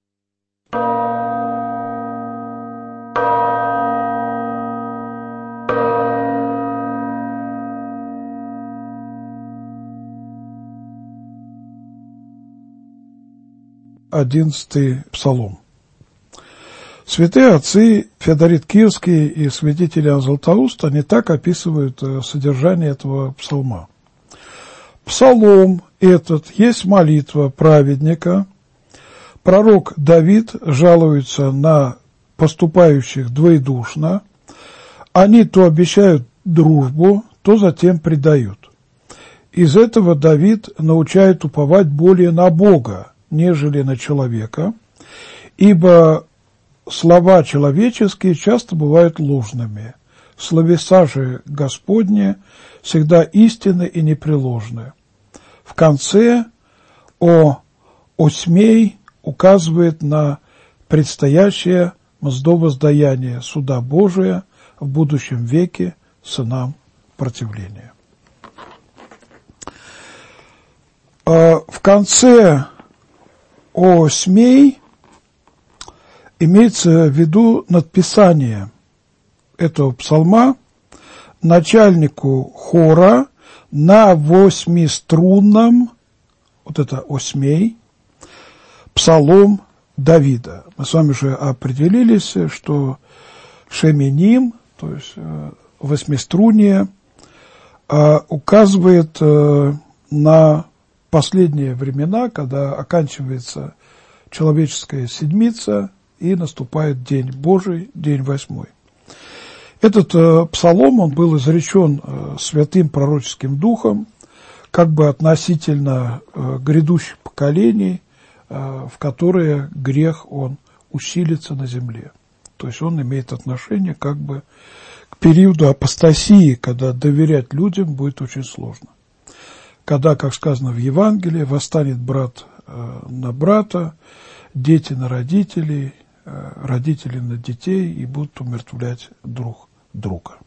Одиннадцатый псалом. Святые отцы Феодорит Киевский и святитель Иоанн Златоуст, они так описывают содержание этого псалма. Псалом этот есть молитва праведника. Пророк Давид жалуется на поступающих двоедушно. Они то обещают дружбу, то затем предают. Из этого Давид научает уповать более на Бога, нежели на человека, ибо слова человеческие часто бывают ложными. Словеса же Господни всегда истинны и непреложны. В конце осьмей указывает на предстоящее мздовоздаяние суда Божия в будущем веке сынам противления. В конце осьмей имеется в виду надписание этого псалма начальнику хора на 8-струнном, вот это осьмей, псалом Давида. Мы с вами же определились, что шеминим, то есть 8-струние, указывает на последние времена, когда оканчивается человеческая седмица и наступает День Божий, День 8. Этот псалом, он был изречен святым пророческим духом, как бы относительно грядущих поколений, в которые грех, он усилится на земле. То есть он имеет отношение как бы к периоду апостасии, когда доверять людям будет очень сложно. Когда, как сказано в Евангелии, восстанет брат на брата, дети на родителей, родители на детей и будут умертвлять друг друга.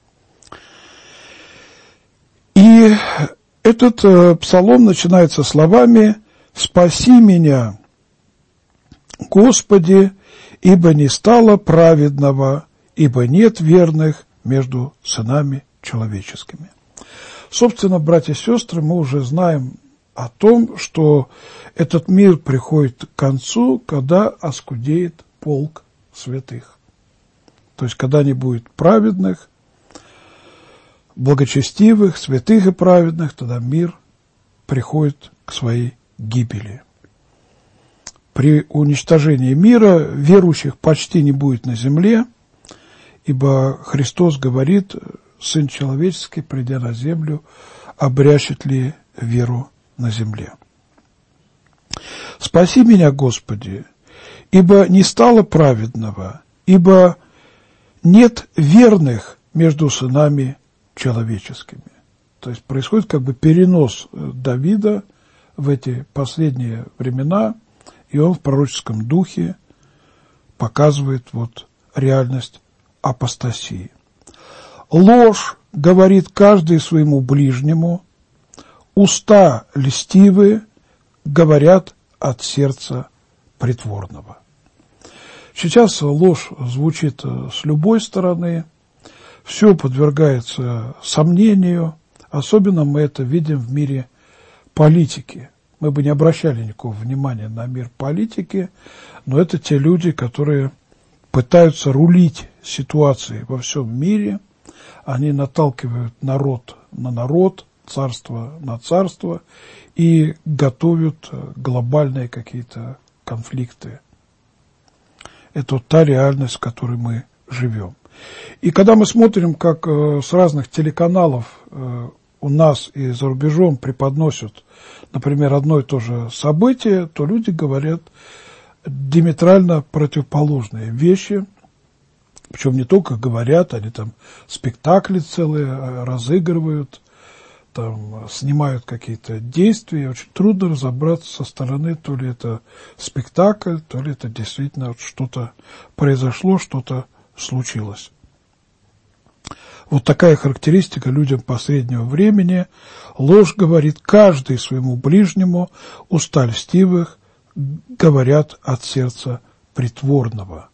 И этот псалом начинается словами «Спаси меня, Господи, ибо не стало праведного, ибо нет верных между сынами человеческими». Собственно, братья и сестры, мы уже знаем о том, что этот мир приходит к концу, когда оскудеет полк святых. То есть, когда не будет праведных, благочестивых, святых и праведных, тогда мир приходит к своей гибели. При уничтожении мира верующих почти не будет на земле, ибо Христос говорит: Сын человеческий, придя на землю, обрящет ли веру на земле. «Спаси меня, Господи, ибо не стало праведного, ибо нет верных между сынами человеческими». То есть происходит как бы перенос Давида в эти последние времена, и он в пророческом духе показывает вот реальность апостасии. «Ложь говорит каждый своему ближнему, уста льстивые говорят от сердца притворного». Сейчас ложь звучит с любой стороны, все подвергается сомнению, особенно мы это видим в мире политики. Мы бы не обращали никакого внимания на мир политики, но это те люди, которые пытаются рулить ситуацией во всем мире. Они наталкивают народ на народ, царство на царство и готовят глобальные какие-то конфликты. Это вот та реальность, в которой мы живем. И когда мы смотрим, как с разных телеканалов у нас и за рубежом преподносят, например, одно и то же событие, то люди говорят диаметрально противоположные вещи. Причем не только говорят, они там спектакли целые разыгрывают, там снимают какие-то действия. Очень трудно разобраться со стороны, то ли это спектакль, то ли это действительно вот что-то произошло, что-то случилось. Вот такая характеристика людям последнего времени. Ложь говорит каждый своему ближнему, уста льстивых говорят от сердца притворного.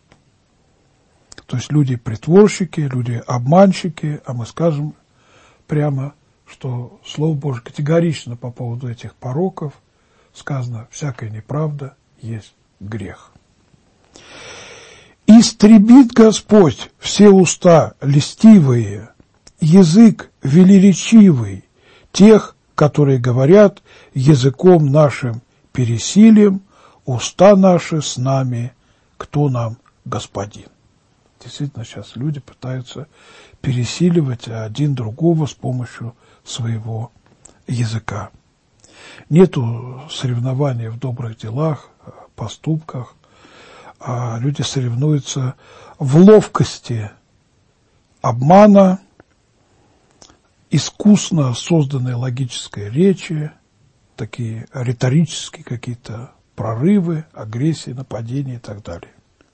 То есть люди притворщики, люди обманщики, а мы скажем прямо, что Слово Божие категорично по поводу этих пороков сказано: всякая неправда есть грех. «Истребит Господь все уста льстивые, язык велеречивый, тех, которые говорят, языком нашим пересилим, уста наши с нами, кто нам господин». Действительно, сейчас люди пытаются пересиливать один другого с помощью своего языка. Нету соревнований в добрых делах, поступках, а люди соревнуются в ловкости обмана, искусно созданной логической речи, такие риторические какие-то прорывы, агрессии, нападения и так далее.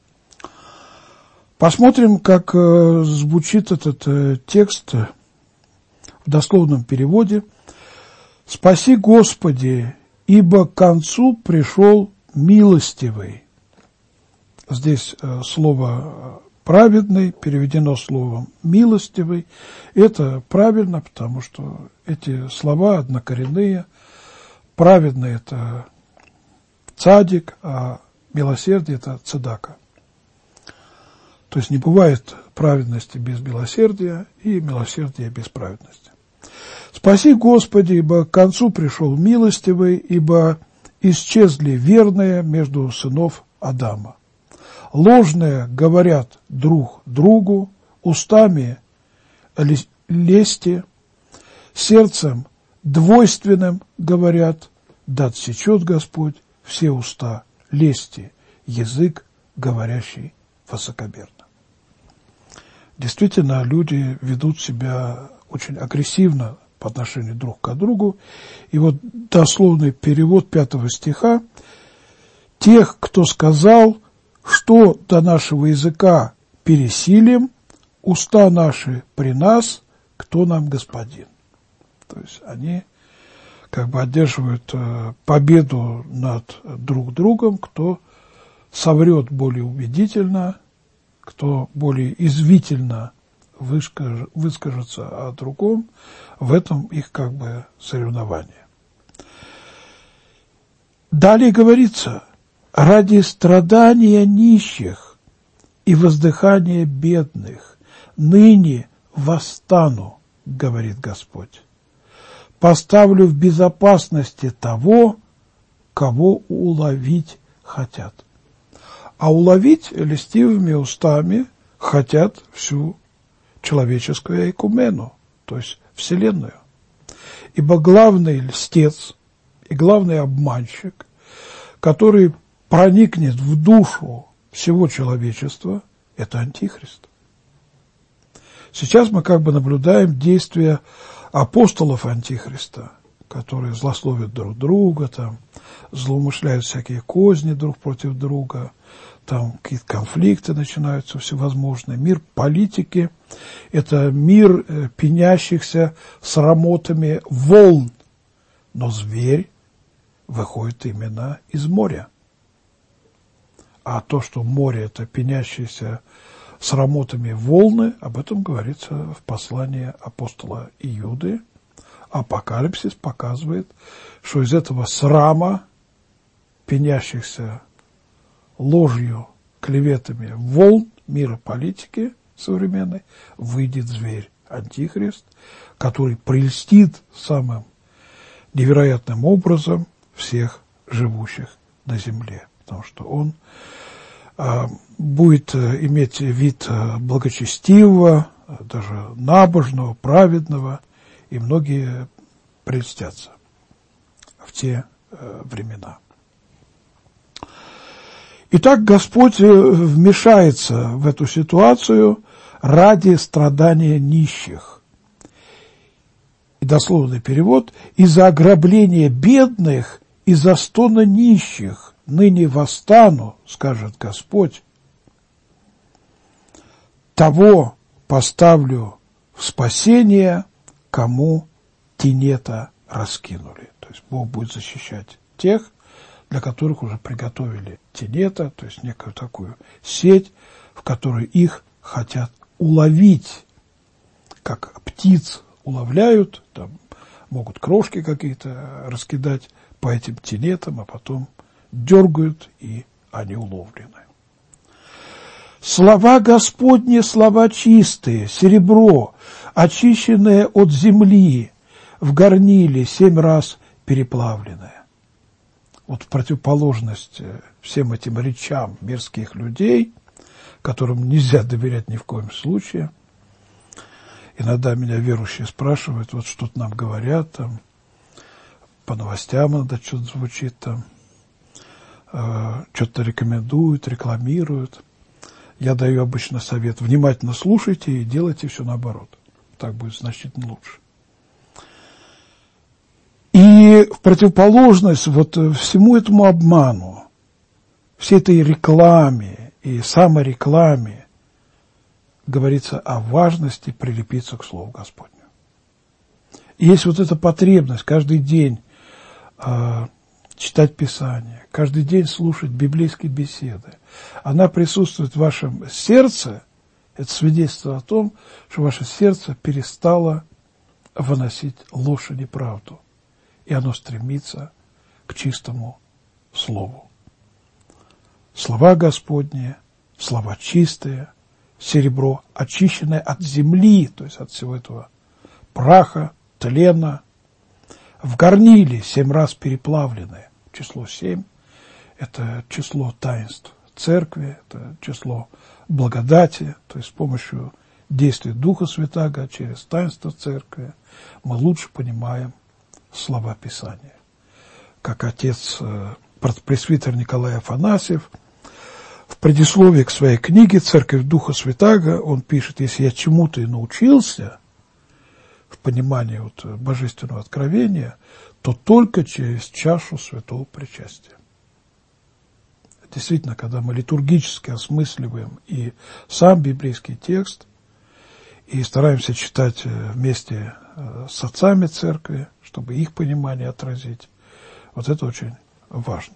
Посмотрим, как звучит этот текст в дословном переводе. «Спаси, Господи, ибо к концу пришел милостивый». Здесь слово «праведный» переведено словом «милостивый». Это правильно, потому что эти слова однокоренные. Праведный – это цадик, а милосердие – это цедака. То есть не бывает праведности без милосердия и милосердия без праведности. «Спаси, Господи, ибо к концу пришел милостивый, ибо исчезли верные между сынов Адама. Ложные говорят друг другу, устами лести, сердцем двойственным говорят, да отсечет Господь все уста лести, язык, говорящий высокомерно». Действительно, люди ведут себя очень агрессивно по отношению друг к другу. И вот дословный перевод 5 стиха: «Тех, кто сказал, что до нашего языка пересилим, уста наши при нас, кто нам господин. То есть они как бы одерживают победу над друг другом, кто соврет более убедительно, кто более извительно выскажется о другом, в этом их как бы соревнование. Далее говорится: ради страдания нищих и воздыхания бедных ныне восстану, говорит Господь. Поставлю в безопасности того, кого уловить хотят. А уловить льстивыми устами хотят всю человеческую эйкумену, то есть Вселенную. Ибо главный льстец и главный обманщик, который проникнет в душу всего человечества, это Антихрист. Сейчас мы как бы наблюдаем действия апостолов Антихриста, которые злословят друг друга, там, злоумышляют всякие козни друг против друга, там какие-то конфликты начинаются всевозможные. Мир политики – это мир пенящихся срамотами волн, но зверь выходит именно из моря. А то, что море – это пенящиеся срамотами волны, об этом говорится в послании апостола Иуды. Апокалипсис показывает, что из этого срама, пенящихся ложью, клеветами волн мира политики современной, выйдет зверь, Антихрист, который прельстит самым невероятным образом всех живущих на земле, потому что он будет иметь вид благочестивого, даже набожного, праведного, и многие прельстятся в те времена. Итак, Господь вмешается в эту ситуацию ради страдания нищих. И дословный перевод: из-за ограбления бедных, из-за стона нищих ныне восстану, скажет Господь, того поставлю в спасение, кому тенета раскинули. То есть Бог будет защищать тех, для которых уже приготовили тенета, то есть некую такую сеть, в которой их хотят уловить, как птиц уловляют, там могут крошки какие-то раскидать по этим тенетам, а потом дергают, и они уловлены. Слова Господни, слова чистые, серебро, очищенное от земли, в горниле 7 раз переплавленное. Вот в противоположность всем этим речам мирских людей, которым нельзя доверять ни в коем случае. Иногда меня верующие спрашивают, вот что-то нам говорят, там, по новостям иногда что-то звучит, там, что-то рекомендуют, рекламируют. Я даю обычно совет: внимательно слушайте и делайте все наоборот. Так будет значительно лучше. И в противоположность вот всему этому обману, всей этой рекламе и саморекламе, говорится о важности прилепиться к Слову Господню. И есть вот эта потребность каждый день читать Писание, каждый день слушать библейские беседы. Она присутствует в вашем сердце. Это свидетельство о том, что ваше сердце перестало выносить ложь и неправду, и оно стремится к чистому Слову. Слова Господни, слова чистые, серебро, очищенное от земли, то есть от всего этого праха, тлена, в горниле 7 раз переплавленное. Число 7 – это число таинств Церкви, это число благодати, то есть с помощью действия Духа Святаго через таинство Церкви мы лучше понимаем слова Писания. Как отец пресвитер Николай Афанасьев в предисловии к своей книге «Церковь Духа Святаго» он пишет: если я чему-то и научился в понимании вот божественного откровения, то только через чашу святого причастия. действительно, когда мы литургически осмысливаем и сам библейский текст, и стараемся читать вместе с отцами церкви, чтобы их понимание отразить, вот это очень важно.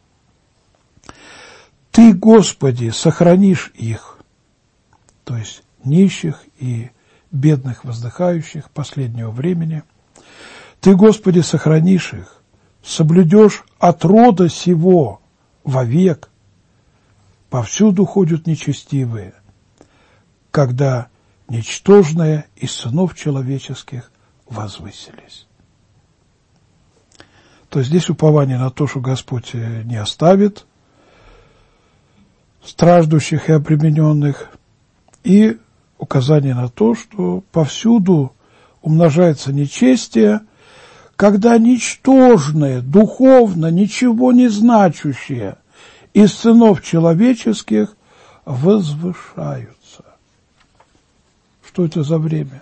Ты, Господи, сохранишь их, то есть нищих и бедных воздыхающих последнего времени. Ты, Господи, сохранишь их, соблюдешь от рода сего вовек. Повсюду ходят нечестивые, когда ничтожные из сынов человеческих возвысились. То есть здесь упование на то, что Господь не оставит страждущих и обремененных, и указание на то, что повсюду умножается нечестие, когда ничтожные, духовно ничего не значащие из сынов человеческих возвышаются. Что это за время?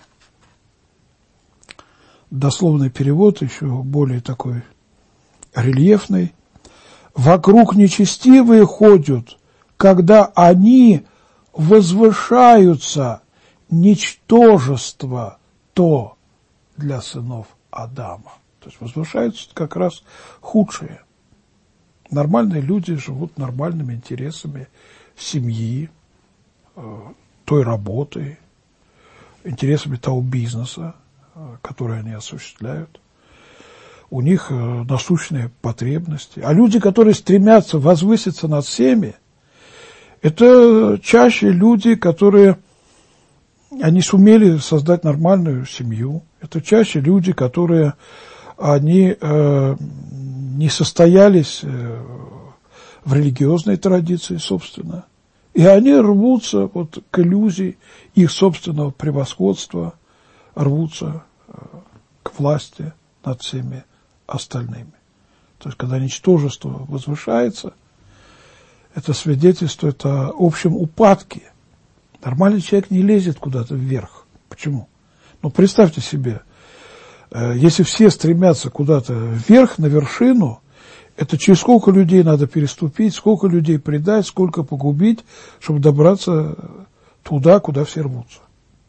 Дословный перевод еще более такой рельефный. Вокруг нечестивые ходят, когда они возвышаются, ничтожество то для сынов Адама. То есть возвышаются как раз худшие. Нормальные люди живут нормальными интересами семьи, той работы, интересами того бизнеса, который они осуществляют. У них насущные потребности. А люди, которые стремятся возвыситься над всеми, это чаще люди, которые они сумели создать нормальную семью. Это чаще люди, которые они не состоялись в религиозной традиции, собственно. И они рвутся вот к иллюзии их собственного превосходства, рвутся к власти над всеми остальными. То есть, когда ничтожество возвышается, это свидетельствует о общем упадке. Нормальный человек не лезет куда-то вверх. Почему? Ну, представьте себе, если все стремятся куда-то вверх, на вершину, это через сколько людей надо переступить, сколько людей предать, сколько погубить, чтобы добраться туда, куда все рвутся.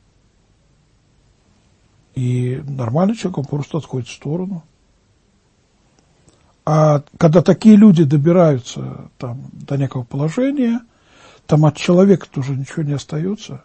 И нормальный человек, он просто отходит в сторону. А когда такие люди добираются там, до некого положения, там от человека тоже ничего не остается.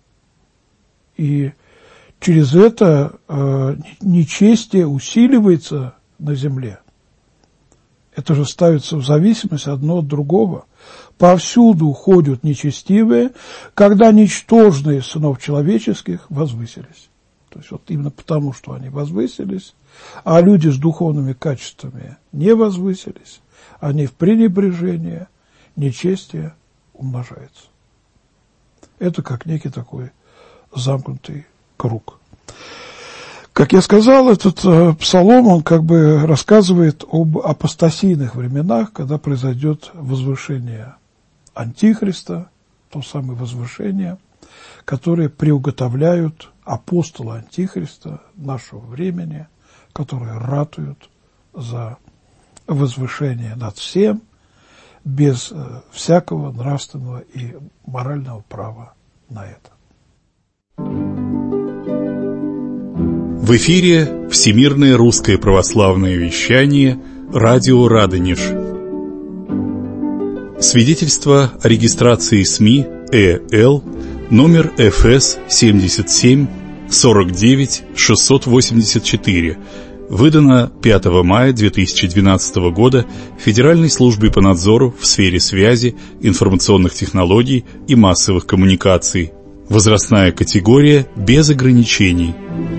И через это нечестие усиливается на земле. Это же ставится в зависимость одно от другого. Повсюду ходят нечестивые, когда ничтожные сынов человеческих возвысились. То есть вот именно потому, что они возвысились, а люди с духовными качествами не возвысились, они в пренебрежении, нечестие умножается. Это как некий такой замкнутый круг. Как я сказал, этот псалом, он как бы рассказывает об апостасийных временах, когда произойдет возвышение Антихриста, то самое возвышение, которое приуготовляют апостолы Антихриста нашего времени, которые ратуют за возвышение над всем, без всякого нравственного и морального права на это. В эфире Всемирное русское православное вещание «Радио Радонеж». Свидетельство о регистрации СМИ ЭЛ номер ФС 77 49 684, выдано 5 мая 2012 года Федеральной службой по надзору в сфере связи, информационных технологий и массовых коммуникаций. Возрастная категория без ограничений.